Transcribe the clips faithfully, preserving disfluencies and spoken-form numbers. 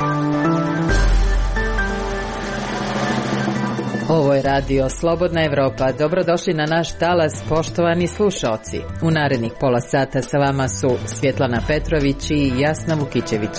Ovo je radio Slobodna Evropa. Dobrodošli na naš talas, poštovani slušaoci. U narednih pola sata sa vama su Svjetlana Petrović i Jasna Vukićević.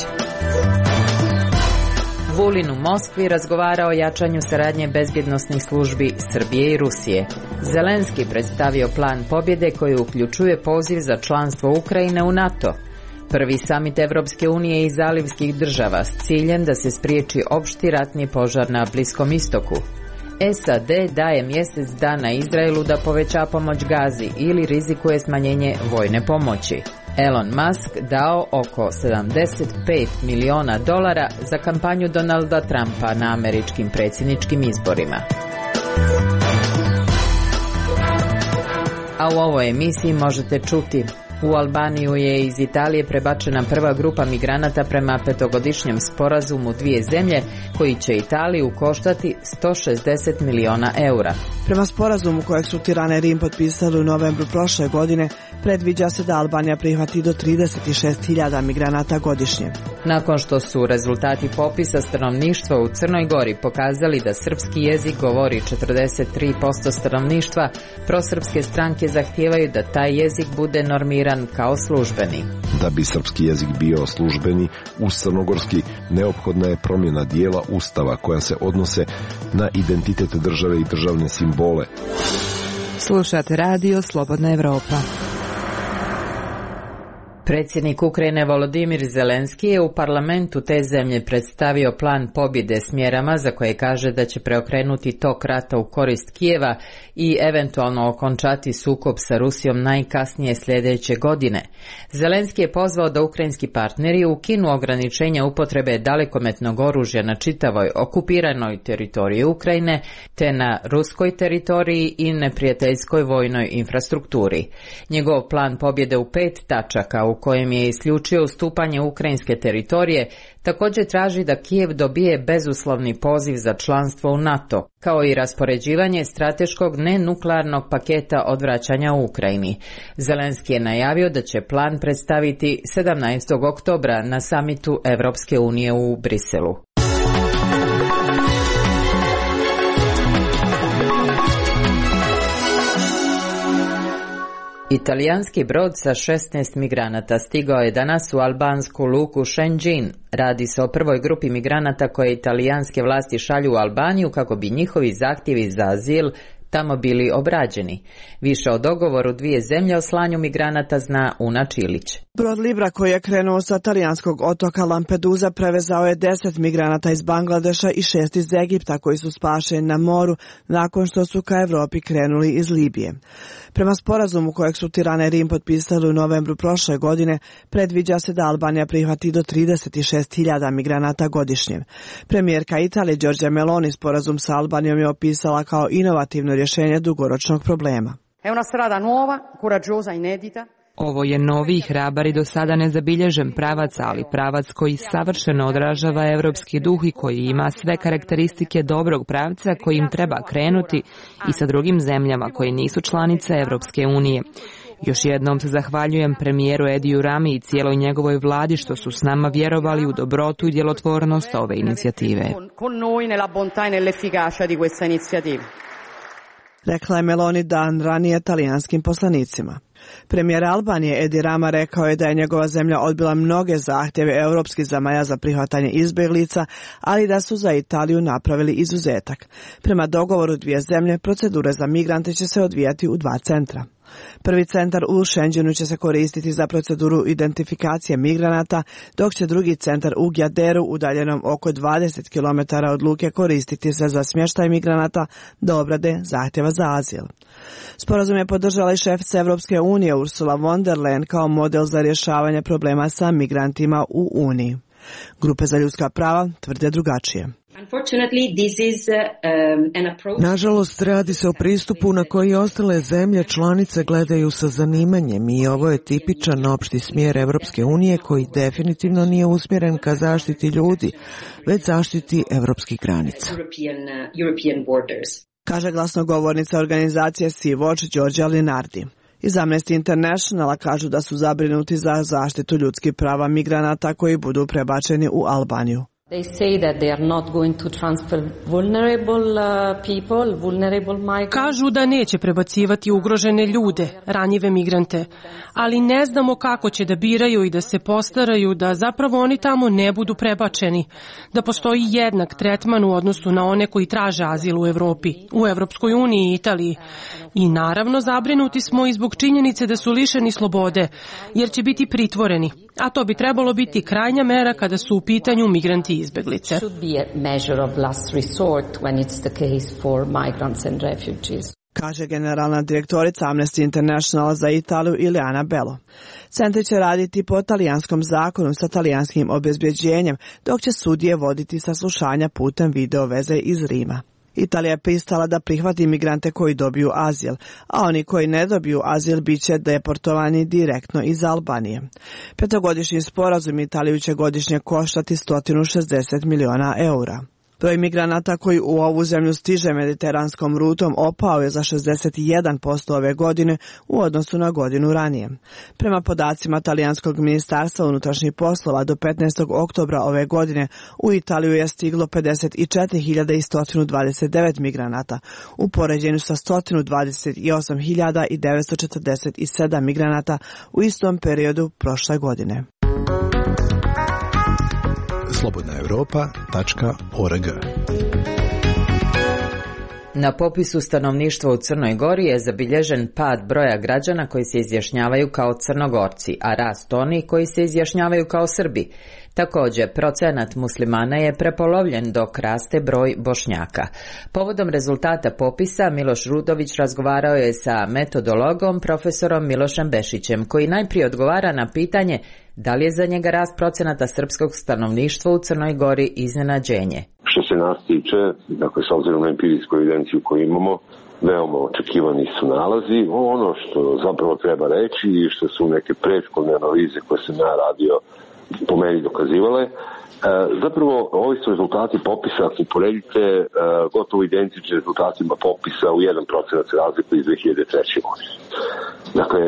Vulin u Moskvi razgovara o jačanju saradnje bezbjednosnih službi Srbije i Rusije. Zelenski predstavio plan pobjede koji uključuje poziv za članstvo Ukrajine u NATO. Prvi samit Evropske unije i zalivskih država s ciljem da se spriječi opšti ratni požar na Bliskom istoku. S A D daje mjesec dana Izraelu da poveća pomoć Gazi ili rizikuje smanjenje vojne pomoći. Elon Musk dao oko sedamdeset pet miliona dolara za kampanju Donalda Trumpa na američkim predsjedničkim izborima. A u ovoj emisiji možete čuti: u Albaniju je iz Italije prebačena prva grupa migranata prema petogodišnjem sporazumu dvije zemlje koji će Italiju koštati sto šezdeset miliona eura. Prema sporazumu kojeg su Tirana i Rim potpisali u novembru prošle godine, predviđa se da Albanija prihvati do trideset šest hiljada migranata godišnje. Nakon što su rezultati popisa stanovništva u Crnoj Gori pokazali da srpski jezik govori četrdeset tri posto stanovništva, prosrpske stranke zahtijevaju da taj jezik bude normiran kao službeni. Da bi srpski jezik bio službeni uz crnogorski, neophodna je promjena dijela Ustava koja se odnose na identitet države i državne simbole. Slušate radio Slobodna Evropa. Predsjednik Ukrajine Volodimir Zelenski je u parlamentu te zemlje predstavio plan pobjede s mjerama za koje kaže da će preokrenuti tok rata u korist Kijeva i eventualno okončati sukob sa Rusijom najkasnije sljedeće godine. Zelenski je pozvao da ukrajinski partneri ukinu ograničenja upotrebe dalekometnog oružja na čitavoj okupiranoj teritoriji Ukrajine te na ruskoj teritoriji i neprijateljskoj vojnoj infrastrukturi. Njegov plan pobjede u pet tačaka u kojem je isključio ustupanje ukrajinske teritorije, također traži da Kijev dobije bezuslovni poziv za članstvo u NATO, kao i raspoređivanje strateškog nenuklearnog paketa odvraćanja u Ukrajini. Zelenski je najavio da će plan predstaviti sedamnaestog oktobra na samitu Evropske unije u Briselu. Italijanski brod sa šesnaest migranata stigao je danas u albansku luku Šenđin. Radi se o prvoj grupi migranata koje italijanske vlasti šalju u Albaniju kako bi njihovi zahtjevi za azil tamo bili obrađeni. Više o dogovoru dvije zemlje o slanju migranata zna Una Čilić. Brod Libra koji je krenuo sa talijanskog otoka Lampedusa prevezao je deset migranata iz Bangladeša i šest iz Egipta koji su spašeni na moru nakon što su ka Evropi krenuli iz Libije. Prema sporazumu kojeg su Tirana i Rim potpisali u novembru prošle godine, predviđa se da Albanija prihvati do trideset šest hiljada migranata godišnje. Premijerka Italije Giorgia Meloni sporazum sa Albanijom je opisala kao inovativno rješenje dugoročnog problema. È una strada nuova, coraggiosa, inedita. Ovo je novi, hrabar i do sada nezabilježen pravac, ali pravac koji savršeno odražava evropski duh i koji ima sve karakteristike dobrog pravca kojim treba krenuti i sa drugim zemljama koje nisu članice Evropske unije. Još jednom se zahvaljujem premijeru Ediju Rami i cijeloj njegovoj vladi što su s nama vjerovali u dobrotu i djelotvornost ove inicijative. Rekla je Meloni dan ranije talijanskim poslanicima. Premijer Albanije Edi Rama rekao je da je njegova zemlja odbila mnoge zahtjeve europskih zemalja za prihvatanje izbjeglica, ali da su za Italiju napravili izuzetak. Prema dogovoru dvije zemlje, procedure za migrante će se odvijati u dva centra. Prvi centar u Šenđenu će se koristiti za proceduru identifikacije migranata, dok će drugi centar u Gjaderu, udaljenom oko dvadeset kilometara od luke, koristiti se za smještaj migranata do obrade zahtjeva za azil. Sporazum je podržala i šefica Evropske unije Ursula von der Leyen kao model za rješavanje problema sa migrantima u Uniji. Grupe za ljudska prava tvrde drugačije. Nažalost, radi se o pristupu na koji ostale zemlje članice gledaju sa zanimanjem i ovo je tipičan opšti smjer Evropske unije koji definitivno nije usmjeren ka zaštiti ljudi, već zaštiti evropskih granica. Kaže glasnogovornica organizacije Sea-Watch Đorđa Linardi. Iz Amnesty Internationala kažu da su zabrinuti za zaštitu ljudskih prava migranata koji budu prebačeni u Albaniju. They say that they are not going to transfer vulnerable people, vulnerable migrants. Kažu da neće prebacivati ugrožene ljude, ranjive migrante, ali ne znamo kako će da biraju i da se postaraju da zapravo oni tamo ne budu prebačeni, da postoji jednak tretman u odnosu na one koji traže azil u Evropi, u Evropskoj uniji i Italiji. I naravno zabrinuti smo i zbog činjenice da su lišeni slobode, jer će biti pritvoreni, a to bi trebalo biti krajnja mera kada su u pitanju migranti i izbeglice. Kaže generalna direktorica Amnesty International za Italiju Ileana Bello. Centri će raditi po talijanskom zakonu sa talijanskim obezbeđenjem, dok će sudije voditi saslušanja putem video veze iz Rima. Italija je pristala da prihvati migrante koji dobiju azil, a oni koji ne dobiju azil bit će deportovani direktno iz Albanije. Petogodišnji sporazum Italiju će godišnje koštati sto šezdeset miliona eura. Broj migranata koji u ovu zemlju stiže mediteranskom rutom opao je za šezdeset jedan posto ove godine u odnosu na godinu ranije. Prema podacima Talijanskog ministarstva unutrašnjih poslova do petnaestog oktobra ove godine u Italiju je stiglo pedeset četiri hiljade sto dvadeset devet migranata, u poređenju sa sto dvadeset osam hiljada devetsto četrdeset sedam migranata u istom periodu prošle godine. slobodna europa tačka org. Na popisu stanovništva u Crnoj Gori je zabilježen pad broja građana koji se izjašnjavaju kao Crnogorci, a rast onih koji se izjašnjavaju kao Srbi. Također, procenat muslimana je prepolovljen dok raste broj Bošnjaka. Povodom rezultata popisa Miloš Rudović razgovarao je sa metodologom profesorom Milošem Bešićem, koji najprije odgovara na pitanje da li je za njega rast procenata srpskog stanovništva u Crnoj Gori iznenađenje. Što se nas tiče, dakle, s obzirom na empirijsku evidenciju koju imamo, veoma očekivani su nalazi. Ono što zapravo treba reći i što su neke prethodne analize koje sam ja radio po meni dokazivale, zapravo ovi su rezultati popisa, ako uporedite, gotovo identični rezultatima popisa u jedan procenat razliku iz dve hiljade treće. godine. Dakle,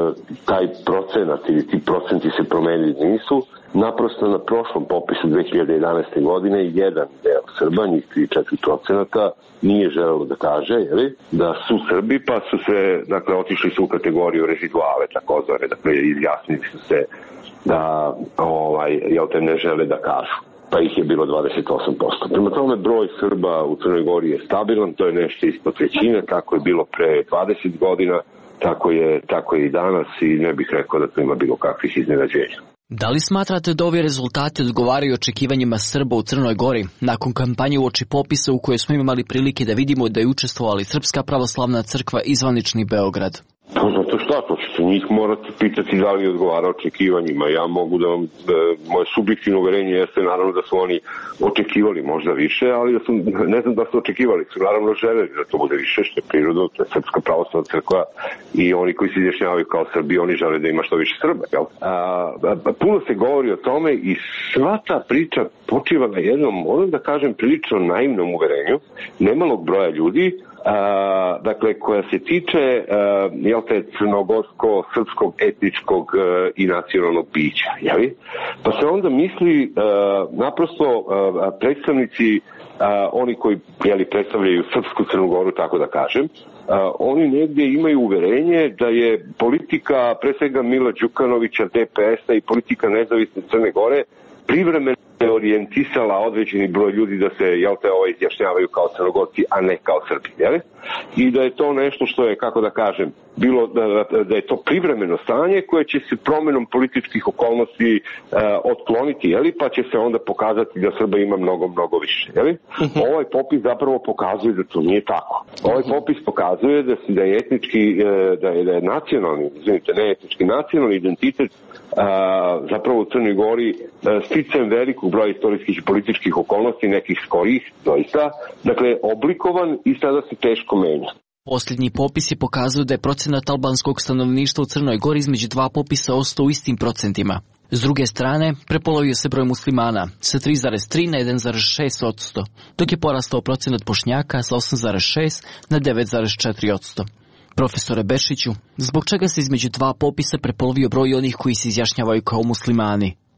taj procenat ili ti procenti se promenili nisu. Naprosto na prošlom popisu dve hiljade jedanaeste. godine jedan deo Srba, njih tri do četiri procenata, nije želelo da kaže jeli, da su Srbi, pa su se, dakle, otišli su u kategoriju reziduale, takozvane, dakle, izjasnili su se da ovaj, jel te ne žele da kažu, pa ih je bilo dvadeset osam posto. Prema tome, broj Srba u Crnoj Gori je stabilan, to je nešto ispod trećine, tako je bilo pre dvadeset godina, tako je, tako je i danas i ne bih rekao da to ima bilo kakvih iznenađenja. Da li smatrate da ovi rezultati odgovaraju očekivanjima Srba u Crnoj Gori nakon kampanje uoči popisa u kojoj smo imali prilike da vidimo da je učestvovala i Srpska pravoslavna crkva i zvanični Beograd? Pa zato šta, to ćete njih morate pitati da li odgovara očekivanjima. Ja mogu da vam, da, moje subjektivno uverenje jeste naravno da su oni očekivali možda više, ali da su, ne znam da su očekivali, su naravno želeli da to bude više, što je prirodno, to je Srpska pravoslavna crkva i oni koji se izjašnjavaju kao Srbi, oni žele da ima što više Srba. Jel? A, a, puno se govori o tome i sva ta priča počiva na jednom, moram da kažem, prilično naivnom uverenju nemalog broja ljudi, Uh, dakle, koja se tiče uh, jel te, crnogorsko-srpskog etničkog uh, i nacionalnog bića, jeli? Pa se onda misli uh, naprosto uh, predstavnici, uh, oni koji jeli, predstavljaju srpsku Crnu Goru, tako da kažem, uh, oni negdje imaju uverenje da je politika pre svega Mila Đukanovića, D P S-a i politika nezavisne Crne Gore privremeno je orijentisala određeni broj ljudi da se, jel te, ovo izjašnjavaju kao Crnogorci, a ne kao Srbi, jel? I da je to nešto što je, kako da kažem, bilo da, da je to privremeno stanje koje će se promjenom političkih okolnosti uh, otkloniti, jel? Pa će se onda pokazati da Srba ima mnogo, mnogo više, jel? Uh-huh. Ovaj popis zapravo pokazuje da to nije tako. Ovaj popis pokazuje da, da je etnički, da je, da je nacionalni, izvinite, ne etnički, nacionalni identitet uh, zapravo u Crnoj Gori uh, sticam velikog broja istorijskih i političkih okolnosti, nekih skorih, doista, dakle, oblikovan i sada se teško menja. Posljednji popis je pokazao da je procenat albanskog stanovništva u Crnoj Gori između dva popisa ostao u istim procentima. S druge strane, prepolovio se broj muslimana sa tri zarez tri na jedan zarez šest posto, dok je porastao procenat Bošnjaka sa osam zarez šest na devet zarez četiri posto. Profesore Bešiću, zbog čega se između dva popisa prepolovio broj onih koji se izjašnjavaju kao muslimani?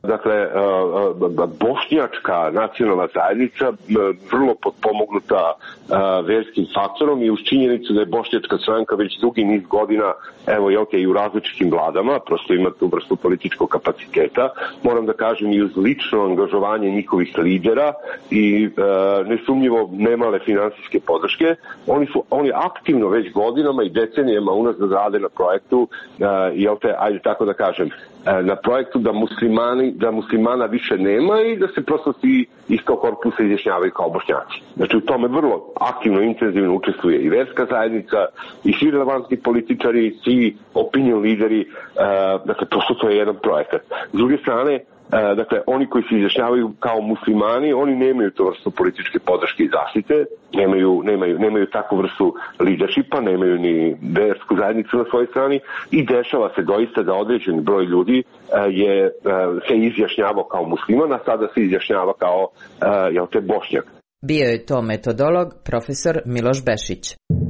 Dakle, bošnjačka nacionalna zajednica vrlo potpomognuta verskim faktorom i uz činjenicu da je bošnjačka stranka već dugi niz godina, evo jel te, i u različitim vladama, prosto ima tu vrstu političkog kapaciteta, moram da kažem i uz lično angažovanje njihovih lidera i nesumnjivo nemale finansijske podrške, oni su oni aktivno već godinama i decenijama unazad rade na projektu, jel te, ajde tako da kažem, na projektu da muslimani, da muslimana više nema i da se prosto svi iz tog korpusa izjašnjavaju kao bošnjaci. Znači u tome vrlo aktivno, intenzivno učestvuje i verska zajednica, i svi relevantni političari, svi opinion lideri, dakle prosto to je jedan projekat. S druge strane, dakle, oni koji se izjašnjavaju kao muslimani, oni nemaju to vrstu političke podrške i zaštite, nemaju, nemaju, nemaju takvu vrstu leadershipa, nemaju ni versku zajednicu na svojoj strani i dešava se doista da određeni broj ljudi je se izjašnjavao kao musliman, a sada se izjašnjava kao jel te, bošnjak. Bio je to metodolog profesor Miloš Bešić.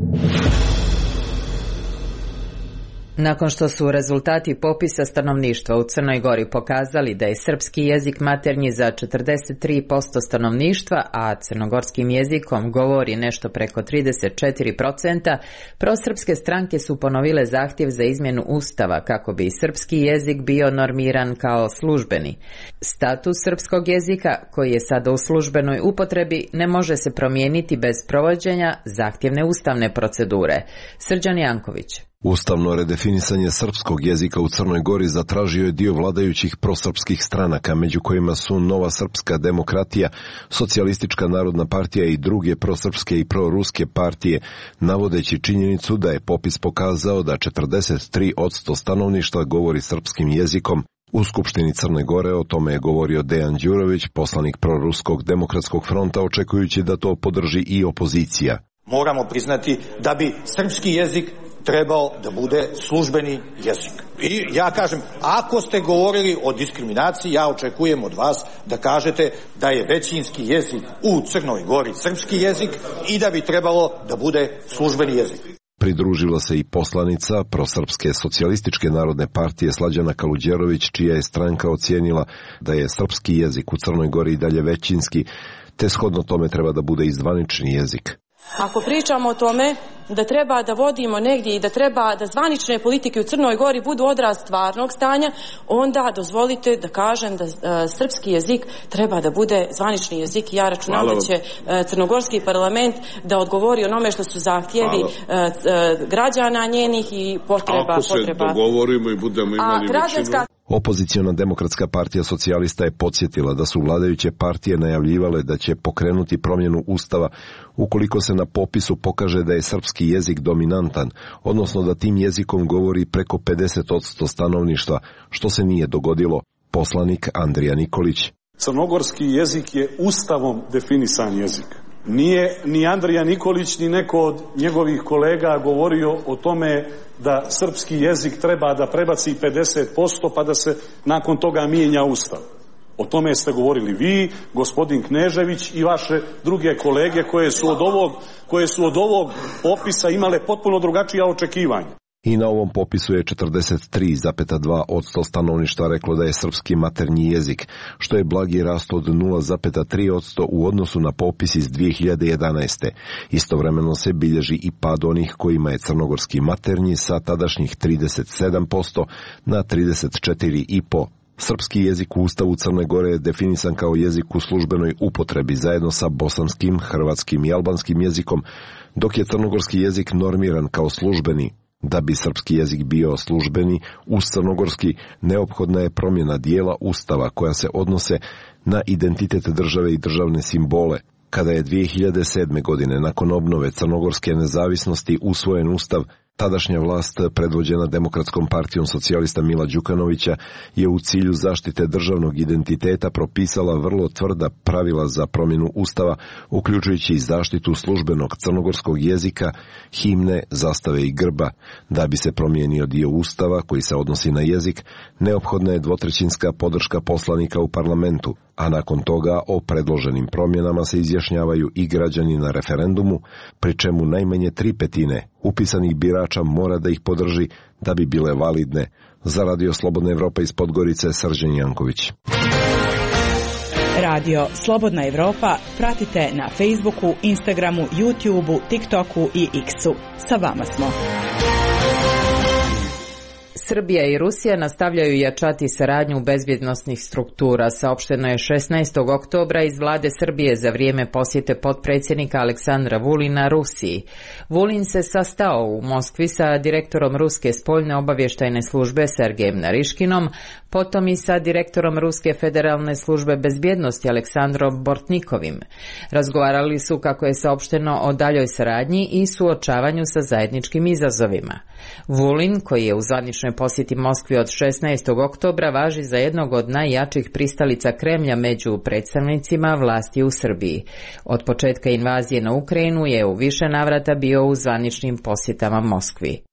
Nakon što su rezultati popisa stanovništva u Crnoj Gori pokazali da je srpski jezik maternji za četrdeset tri posto stanovništva, a crnogorskim jezikom govori nešto preko trideset četiri posto, prosrpske stranke su ponovile zahtjev za izmjenu Ustava kako bi srpski jezik bio normiran kao službeni. Status srpskog jezika, koji je sada u službenoj upotrebi, ne može se promijeniti bez provođenja zahtjevne ustavne procedure. Srđan Janković. Ustavno redefinisanje srpskog jezika u Crnoj Gori zatražio je dio vladajućih prosrpskih stranaka, među kojima su Nova srpska demokratija, Socijalistička narodna partija i druge prosrpske i proruske partije, navodeći činjenicu da je popis pokazao da četrdeset tri posto stanovništva govori srpskim jezikom. U Skupštini Crne Gore o tome je govorio Dejan Đurović, poslanik proruskog demokratskog fronta, očekujući da to podrži i opozicija. Moramo priznati da bi srpski jezik trebao da bude službeni jezik. I ja kažem, ako ste govorili o diskriminaciji, ja očekujem od vas da kažete da je većinski jezik u Crnoj Gori srpski jezik i da bi trebalo da bude službeni jezik. Pridružila se i poslanica prosrpske socijalističke narodne partije Slađana Kaluđerović, čija je stranka ocijenila da je srpski jezik u Crnoj Gori i dalje većinski, te shodno tome treba da bude i zvanični jezik. Ako pričamo o tome da treba da vodimo negdje i da treba da zvanične politike u Crnoj Gori budu odraz stvarnog stanja, onda dozvolite da kažem da uh, srpski jezik treba da bude zvanični jezik i ja računam da će uh, crnogorski parlament da odgovori onome što su zahtjevi uh, uh, građana njenih i potreba. Ako se potreba. dogovorimo i budemo imali većinu. Opoziciona demokratska partija socijalista je podsjetila da su vladajuće partije najavljivale da će pokrenuti promjenu Ustava ukoliko se na popisu pokaže da je srpski jezik dominantan, odnosno da tim jezikom govori preko pedeset posto stanovništva, što se nije dogodilo. Poslanik Andrija Nikolić. Crnogorski jezik je ustavom definisan jezik. Nije ni Andrija Nikolić ni neko od njegovih kolega govorio o tome da srpski jezik treba da prebaci pedeset posto pa da se nakon toga mijenja Ustav. O tome ste govorili vi, gospodin Knežević i vaše druge kolege koje su od ovog, koje su od ovog popisa imale potpuno drugačija očekivanja. I na ovom popisu je četrdeset tri zarez dva posto stanovništva reklo da je srpski maternji jezik, što je blagi rast od nula zarez tri posto u odnosu na popis iz dvije hiljade jedanaeste. Istovremeno se bilježi i pad onih kojima je crnogorski maternji sa tadašnjih trideset sedam posto na trideset četiri zarez pet posto. Srpski jezik u Ustavu Crne Gore je definisan kao jezik u službenoj upotrebi zajedno sa bosanskim, hrvatskim i albanskim jezikom, dok je crnogorski jezik normiran kao službeni. Da bi srpski jezik bio službeni, uz crnogorski neophodna je promjena dijela Ustava koja se odnose na identitet države i državne simbole. Kada je dvije hiljade sedme. godine nakon obnove crnogorske nezavisnosti usvojen Ustav, tadašnja vlast predvođena Demokratskom partijom socijalista Mila Đukanovića je u cilju zaštite državnog identiteta propisala vrlo tvrda pravila za promjenu Ustava, uključujući i zaštitu službenog crnogorskog jezika, himne, zastave i grba. Da bi se promijenio dio Ustava koji se odnosi na jezik, neophodna je dvotrećinska podrška poslanika u parlamentu, a nakon toga o predloženim promjenama se izjašnjavaju i građani na referendumu, pri čemu najmanje tri petine upisanih birača mora da ih podrži da bi bile validne. Za Radio Slobodna Evropa iz Podgorice, Srđan Janković. Radio Slobodna Evropa pratite na Facebooku, Instagramu, YouTubeu, TikToku i X-u. Sa vama smo. Srbija i Rusija nastavljaju jačati saradnju bezbjednosnih struktura, saopšteno je šesnaestog oktobra iz vlade Srbije za vrijeme posjete potpredsjednika Aleksandra Vulina Rusiji. Vulin se sastao u Moskvi sa direktorom Ruske spoljne obavještajne službe Sergejem Nariškinom, potom i sa direktorom Ruske federalne službe bezbjednosti Aleksandrom Bortnikovim. Razgovarali su, kako je saopšteno, o daljoj saradnji i suočavanju sa zajedničkim izazovima. Vulin, koji je u zvaničnoj posjeti Moskvi od šesnaestog oktobra, važi za jednog od najjačih pristalica Kremlja među predstavnicima vlasti u Srbiji. Od početka invazije na Ukrajinu je u više navrata bio u zvaničnim posjetama Moskvi.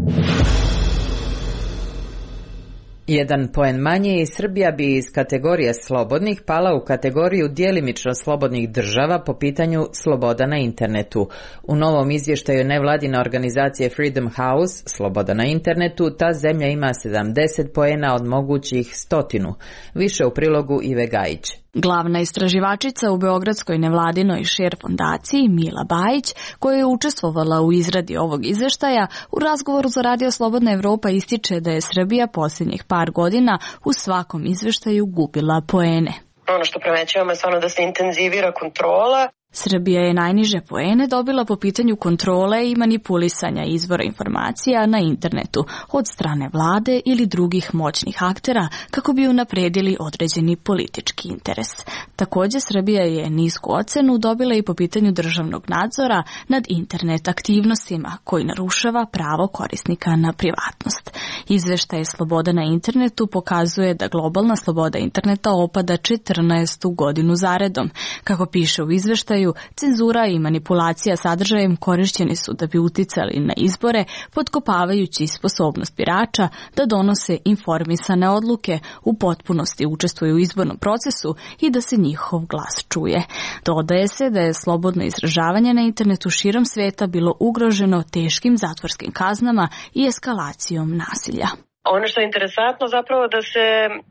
Jedan poen manje i Srbija bi iz kategorije slobodnih pala u kategoriju djelimično slobodnih država po pitanju sloboda na internetu. U novom izvještaju nevladine organizacije Freedom House, sloboda na internetu, ta zemlja ima sedamdeset poena od mogućih stotinu. Više u prilogu Ive Gajić. Glavna istraživačica u Beogradskoj nevladinoj Share fondaciji Mila Bajić, koja je učestvovala u izradi ovog izveštaja, u razgovoru za Radio Slobodna Evropa ističe da je Srbija posljednjih par godina u svakom izveštaju gubila poene. Ono što primećujemo je stvarno da se intenzivira kontrola. Srbija je najniže poene dobila po pitanju kontrole i manipulisanja izvora informacija na internetu od strane vlade ili drugih moćnih aktera kako bi unapredili određeni politički interes. Također Srbija je nisku ocenu dobila i po pitanju državnog nadzora nad internet aktivnostima koji narušava pravo korisnika na privatnost. Izveštaj Sloboda na internetu pokazuje da globalna sloboda interneta opada četrnaestu godinu zaredom. Kako piše u izveštaju, cenzura i manipulacija sadržajem korišćeni su da bi uticali na izbore, potkopavajući sposobnost birača da donose informisane odluke, u potpunosti učestvuju u izbornom procesu i da se njihov glas čuje. Dodaje se da je slobodno izražavanje na internetu širom sveta bilo ugroženo teškim zatvorskim kaznama i eskalacijom nasilja. Ono što je interesantno zapravo da se,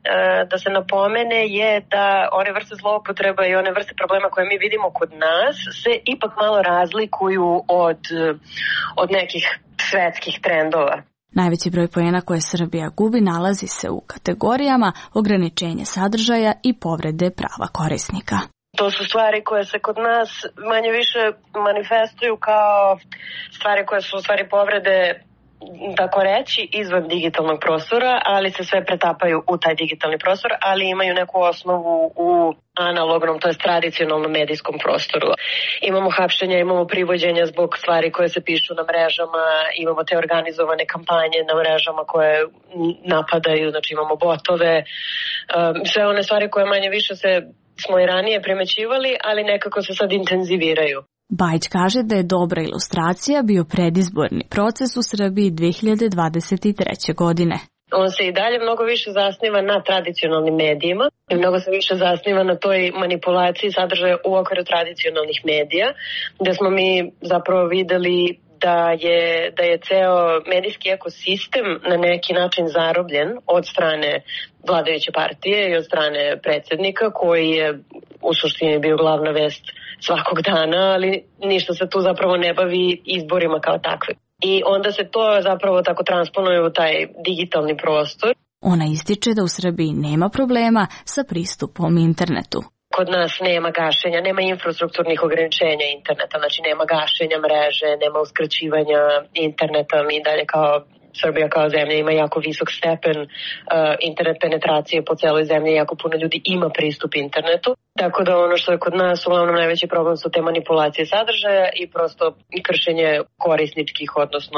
da se napomene je da one vrste zloupotreba i one vrste problema koje mi vidimo kod nas se ipak malo razlikuju od, od nekih svetskih trendova. Najveći broj poena koje Srbija gubi nalazi se u kategorijama ograničenje sadržaja i povrede prava korisnika. To su stvari koje se kod nas manje više manifestuju kao stvari koje su u stvari povrede, tako reći, izvan digitalnog prostora, ali se sve pretapaju u taj digitalni prostor, ali imaju neku osnovu u analognom, to jest tradicionalnom medijskom prostoru. Imamo hapšenja, imamo privođenja zbog stvari koje se pišu na mrežama, imamo te organizovane kampanje na mrežama koje napadaju, znači imamo botove, sve one stvari koje manje više se smo i ranije primećivali, ali nekako se sad intenziviraju. Bajić kaže da je dobra ilustracija bio predizborni proces u Srbiji dve hiljade dvadeset treće. godine. On se i dalje mnogo više zasniva na tradicionalnim medijima i mnogo se više zasniva na toj manipulaciji sadržaja u okviru tradicionalnih medija, gde smo mi zapravo videli da je, da je ceo medijski ekosistem na neki način zarobljen od strane vladajuće partije i od strane predsjednika, koji je u suštini bio glavna vest svakog dana, ali ništa se tu zapravo ne bavi izborima kao takve. I onda se to zapravo tako transponuje u taj digitalni prostor. Ona ističe da u Srbiji nema problema sa pristupom internetu. Kod nas nema gašenja, nema infrastrukturnih ograničenja interneta, znači nema gašenja mreže, nema uskraćivanja interneta, mi dalje kao Srbija kao zemlja ima jako visok stepen uh, internet penetracije po celoj zemlji, jako puno ljudi ima pristup internetu. Tako da ono što je kod nas uglavnom najveći problem su te manipulacije sadržaja i prosto kršenje korisničkih, odnosno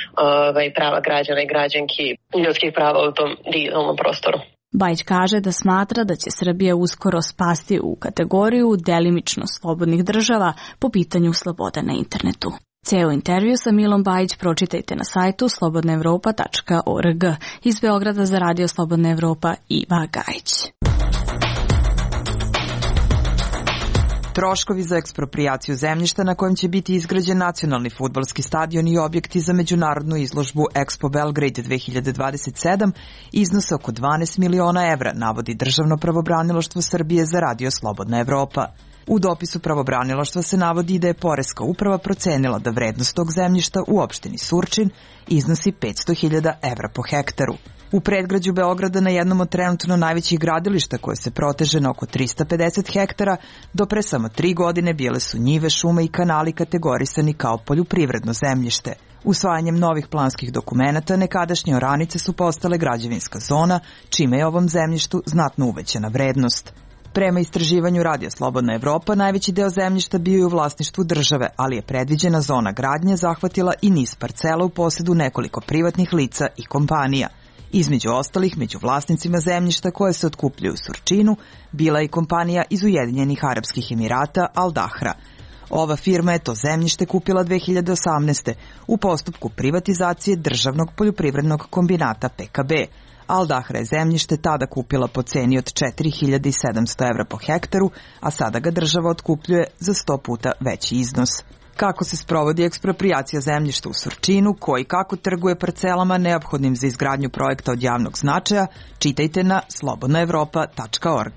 uh, prava građana i građanki, ljudskih prava u tom digitalnom prostoru. Bajić kaže da smatra da će Srbija uskoro spasti u kategoriju delimično slobodnih država po pitanju sloboda na internetu. Ceo intervju sa Milom Bajić pročitajte na sajtu slobodna evropa tačka org. Iz Beograda za Radio Slobodna Evropa, Iva Gajić. Troškovi za ekspropriaciju zemljišta na kojem će biti izgrađen nacionalni fudbalski stadion i objekti za međunarodnu izložbu Expo Belgrade dve hiljade dvadeset sedam iznose oko dvanaest miliona evra, navodi Državno pravobranilaštvo Srbije za Radio Slobodna Evropa. U dopisu pravobranilaštva se navodi da je Poreska uprava procenila da vrednost tog zemljišta u opštini Surčin iznosi petsto hiljada evra po hektaru. U predgrađu Beograda, na jednom od trenutno najvećih gradilišta koje se proteže na oko trista pedeset hektara, do pre samo tri godine bile su njive, šume i kanali kategorisani kao poljoprivredno zemljište. Usvajanjem novih planskih dokumenata nekadašnje oranice su postale građevinska zona, čime je ovom zemljištu znatno uvećana vrednost. Prema istraživanju Radija Slobodna Evropa, najveći deo zemljišta bio je u vlasništvu države, ali je predviđena zona gradnje zahvatila i niz parcela u posedu nekoliko privatnih lica i kompanija. Između ostalih, među vlasnicima zemljišta koje se otkupljuju u Surčinu, bila je i kompanija iz Ujedinjenih Arapskih Emirata Al Dahra. Ova firma je to zemljište kupila dve hiljade osamnaeste. u postupku privatizacije državnog poljoprivrednog kombinata P K B. Al Dahra je zemljište tada kupila po ceni od četiri hiljade sedamsto evra po hektaru, a sada ga država otkupljuje za sto puta veći iznos. Kako se sprovodi ekspropriacija zemljišta u Surčinu, ko i kako trguje parcelama neophodnim za izgradnju projekta od javnog značaja, čitajte na slobodna evropa tačka org.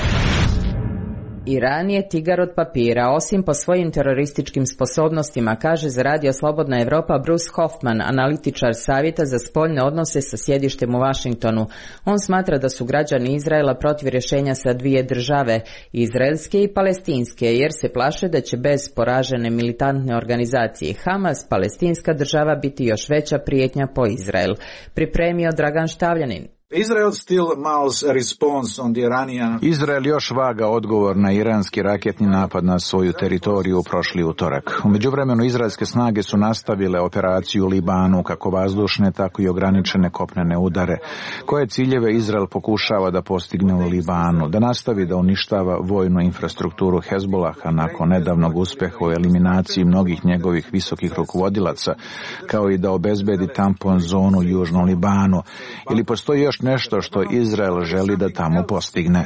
Iran je tigar od papira, osim po svojim terorističkim sposobnostima, kaže za Radio Slobodna Evropa Bruce Hoffman, analitičar Savjeta za spoljne odnose sa sjedištem u Vašingtonu. On smatra da su građani Izraela protiv rješenja sa dvije države, izraelske i palestinske, jer se plaše da će bez poražene militantne organizacije Hamas, palestinska država biti još veća prijetnja po Izrael. Pripremio Dragan Štavljanin. Izrael still mounts a response on the Iranian... Izrael još vaga odgovor na iranski raketni napad na svoju teritoriju prošli utorak. U međuvremenu izraelske snage su nastavile operaciju u Libanu, kako vazdušne, tako i ograničene kopnene udare. Koje ciljeve Izrael pokušava da postigne u Libanu? Da nastavi da uništava vojnu infrastrukturu Hezbolaha nakon nedavnog uspeha u eliminaciji mnogih njegovih visokih rukovodilaca, kao i da obezbedi tampon zonu u južnom Libanu. Ili postoji još nešto što Izrael želi da tamo postigne?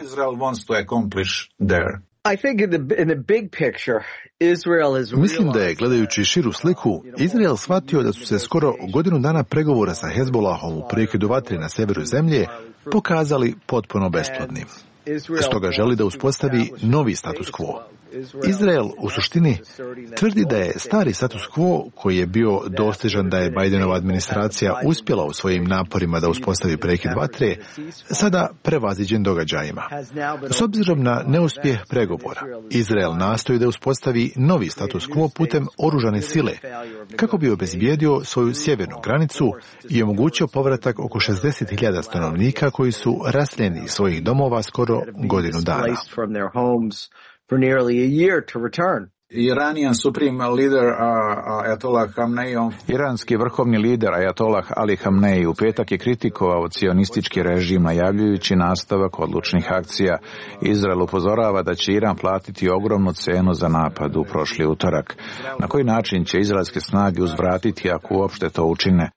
Mislim da je, gledajući širu sliku, Izrael shvatio da su se skoro godinu dana pregovora sa Hezbolahom u prekidu vatre na severu zemlje pokazali potpuno besplodnim. Stoga želi da uspostavi novi status quo. Izrael u suštini tvrdi da je stari status quo, koji je bio dostižan da je Bidenova administracija uspjela u svojim naporima da uspostavi prekid vatre, sada prevaziđen događajima. S obzirom na neuspjeh pregovora, Izrael nastoji da uspostavi novi status quo putem oružane sile, kako bi obezbijedio svoju sjevernu granicu i omogućio povratak oko šezdeset hiljada stanovnika koji su raseljeni iz svojih domova skoro godinu dana. For nearly a year to return. Iranian supreme leader uh, Ayatollah Khamenei. Iranski vrhovni lider Ayatollah Ali Khamenei u petak je kritikovao cionistički režim najavljujući nastavak odlučnih akcija. Izrael upozorava da će Iran platiti ogromnu cenu za napad u prošli utorak. Na koji način će izraelske snage uzvratiti ako uopšte to učine?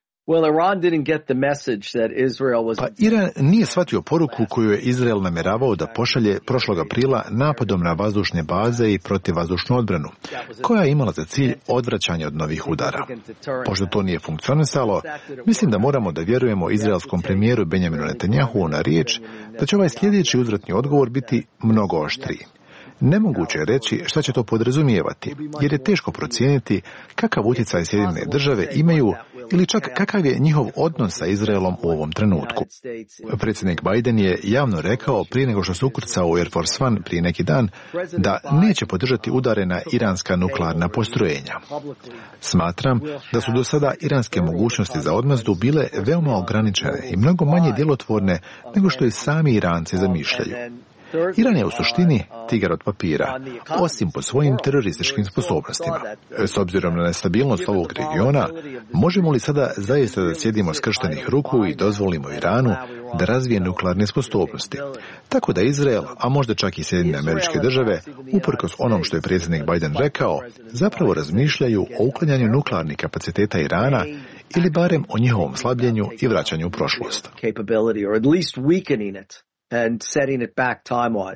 Pa Iran nije shvatio poruku koju je Izrael namjeravao da pošalje prošlog aprila napadom na vazdušne baze i protivvazdušnu odbranu, koja je imala za cilj odvraćanje od novih udara. Pošto to nije funkcionisalo, mislim da moramo da vjerujemo izraelskom premijeru Benjaminu Netanjahu na riječ da će ovaj sljedeći uzvratni odgovor biti mnogo oštriji. Nemoguće je reći šta će to podrazumijevati, jer je teško procijeniti kakav utjecaj Sjedinjene države imaju ili čak kakav je njihov odnos sa Izraelom u ovom trenutku. Predsjednik Biden je javno rekao prije nego što se ukrcao u Air Force One prije neki dan da neće podržati udare na iranska nuklearna postrojenja. Smatram da su do sada iranske mogućnosti za odmazdu bile veoma ograničene i mnogo manje djelotvorne nego što i sami Iranci zamišljaju. Iran je u suštini tigar od papira, osim po svojim terorističkim sposobnostima. S obzirom na nestabilnost ovog regiona, možemo li sada zaista da sjedimo skrštenih ruku i dozvolimo Iranu da razvije nuklearne sposobnosti? Tako da Izrael, a možda čak i Sjedinjene Američke Države, uprkos onom što je predsjednik Biden rekao, zapravo razmišljaju o uklanjanju nuklearnih kapaciteta Irana ili barem o njihovom slabljenju i vraćanju u prošlost. And setting it back time-wise.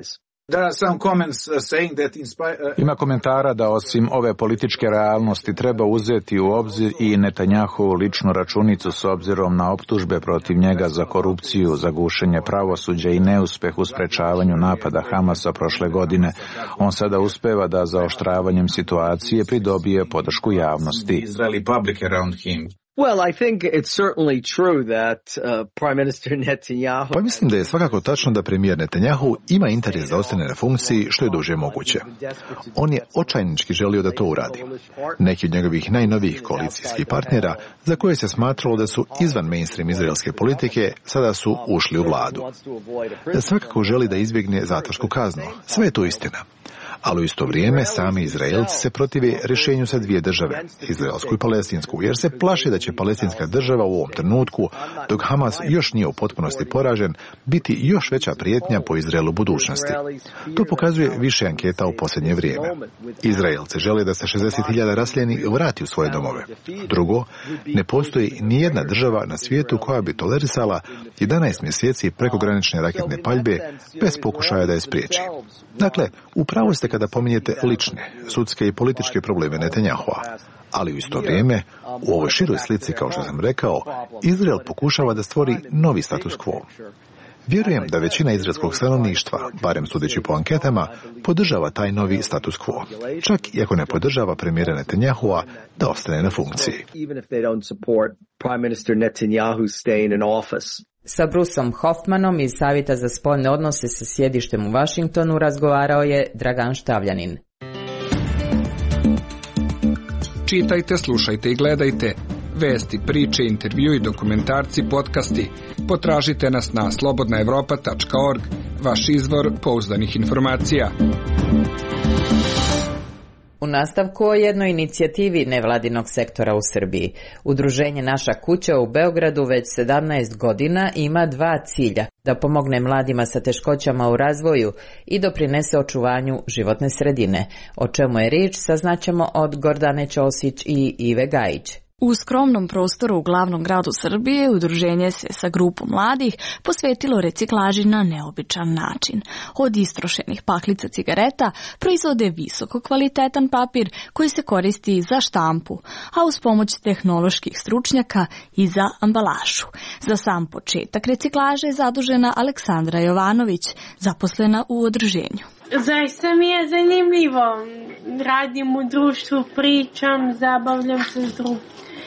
Ima komentara da osim ove političke realnosti treba uzeti u obzir i Netanjahovu ličnu računicu s obzirom na optužbe protiv njega za korupciju, za gušenje pravosuđa i neuspeh u sprečavanju napada Hamasa prošle godine. On sada uspeva da zaoštravanjem situacije pridobije podršku javnosti. Well, I think it's certainly true that uh, Prime Minister Netanyahu... Pa mislim da je svakako tačno da premijer Netanyahu ima interes da ostane na funkciji što je duže moguće. On je očajnički želio da to uradi. Neki od njegovih najnovijih koalicijskih partnera, za koje se smatralo da su izvan mainstream izraelske politike, sada su ušli u vladu. Svakako želi da izbjegne zatvorsku kaznu. Sve je to istina. Ali u isto vrijeme sami Izraelci se protive rješenju sa dvije države, izraelsku i palestinsku, jer se plaše da će palestinska država u ovom trenutku, dok Hamas još nije u potpunosti poražen, biti još veća prijetnja po Izraelu budućnosti. To pokazuje više anketa u posljednje vrijeme. Izraelci žele da se šezdeset hiljada raseljenih vrati u svoje domove. Drugo, ne postoji nijedna država na svijetu koja bi tolerisala jedanaest mjeseci prekogranične raketne paljbe bez pokušaja da je spriječi. Dakle, upravo ste kada pominjete lične, sudske i političke probleme Netanjahua, ali u isto vrijeme, u ovoj široj slici, kao što sam rekao, Izrael pokušava da stvori novi status quo. Vjerujem da većina izraelskog stanovništva, barem sudeći po anketama, podržava taj novi status quo, čak i ako ne podržava premijera Netanjahua da ostane na funkciji. Sa Bruceom Hoffmanom iz Savjeta za spoljne odnose sa sjedištem u Washingtonu razgovarao je Dragan Štavljanin. Čitajte, slušajte i gledajte. Vesti, priče, intervju i dokumentarci, podcasti. Potražite nas na slobodna evropa tačka org, vaš izvor pouzdanih informacija. U nastavku o jednoj inicijativi nevladinog sektora u Srbiji. Udruženje Naša kuća u Beogradu već sedamnaest godina ima dva cilja: da pomogne mladima sa teškoćama u razvoju i doprinese očuvanju životne sredine. O čemu je riječ saznaćemo od Gordane Ćosić i Ive Gajić. U skromnom prostoru u glavnom gradu Srbije udruženje se sa grupom mladih posvetilo reciklaži na neobičan način. Od istrošenih paklica cigareta proizvode visoko kvalitetan papir koji se koristi za štampu, a uz pomoć tehnoloških stručnjaka i za ambalažu. Za sam početak reciklaže je zadužena Aleksandra Jovanović, zaposlena u udruženju. Zaista mi je zanimljivo. Radim u društvu, pričam, zabavljam se s drugim.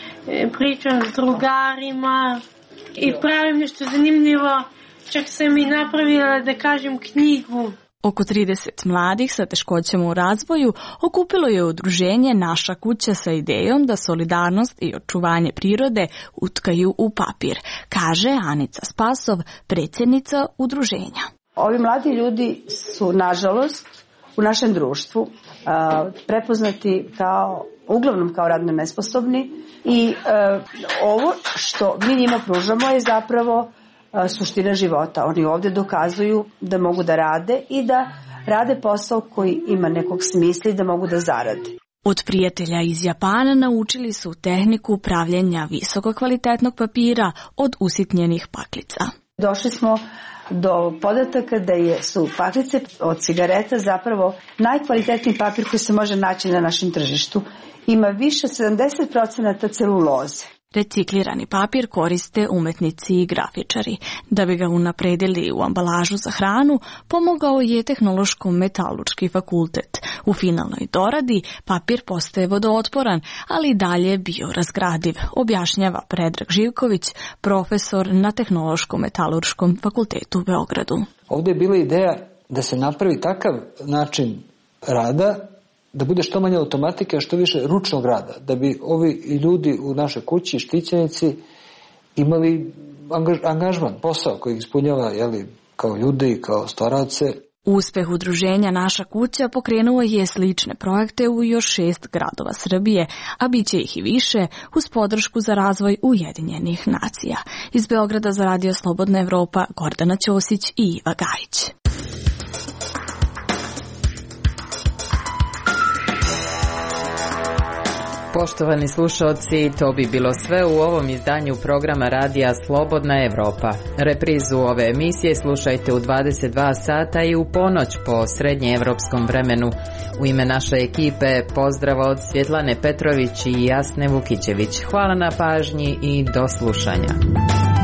Pričam s drugarima i pravim nešto zanimljivo. Čak sam i napravila, da kažem, knjigu. Oko trideset mladih sa teškoćama u razvoju okupilo je udruženje Naša kuća sa idejom da solidarnost i očuvanje prirode utkaju u papir, kaže Anica Spasov, predsjednica udruženja. Ovi mladi ljudi su, nažalost, u našem društvu a, prepoznati kao, uglavnom kao radno nesposobni i a, ovo što mi njima pružamo je zapravo a, suština života. Oni ovdje dokazuju da mogu da rade i da rade posao koji ima nekog smisla i da mogu da zarade. Od prijatelja iz Japana naučili su tehniku pravljenja visoko kvalitetnog papira od usitnjenih paklica. Došli smo do podataka da je, su paklice od cigareta zapravo najkvalitetniji papir koji se može naći na našem tržištu. Ima više sedamdeset procenata celuloze. Reciklirani papir koriste umetnici i grafičari. Da bi ga unapredili u ambalažu za hranu, pomogao je Tehnološko-metalurški fakultet. U finalnoj doradi papir postaje vodootporan, ali i dalje biorazgradiv, objašnjava Predrag Živković, profesor na Tehnološko-metalurškom fakultetu u Beogradu. Ovdje je bila ideja da se napravi takav način rada da bude što manje automatike, a što više ručnog rada, da bi ovi ljudi u našoj kući, štićenici, imali angaž, angažman, posao koji ispunjava, jeli, kao ljudi, kao starace. Uspeh udruženja Naša kuća pokrenuo je slične projekte u još šest gradova Srbije, a bit će ih i više uz podršku za razvoj Ujedinjenih nacija. Iz Beograda za Radio Slobodna Evropa, Gordana Ćosić i Iva Gajić. Poštovani slušalci, to bi bilo sve u ovom izdanju programa radija Slobodna Evropa. Reprizu ove emisije slušajte u dvadeset dva sata i u ponoć po srednjeevropskom vremenu. U ime naše ekipe pozdrav od Svjetlane Petrović i Jasne Vukićević. Hvala na pažnji i do slušanja.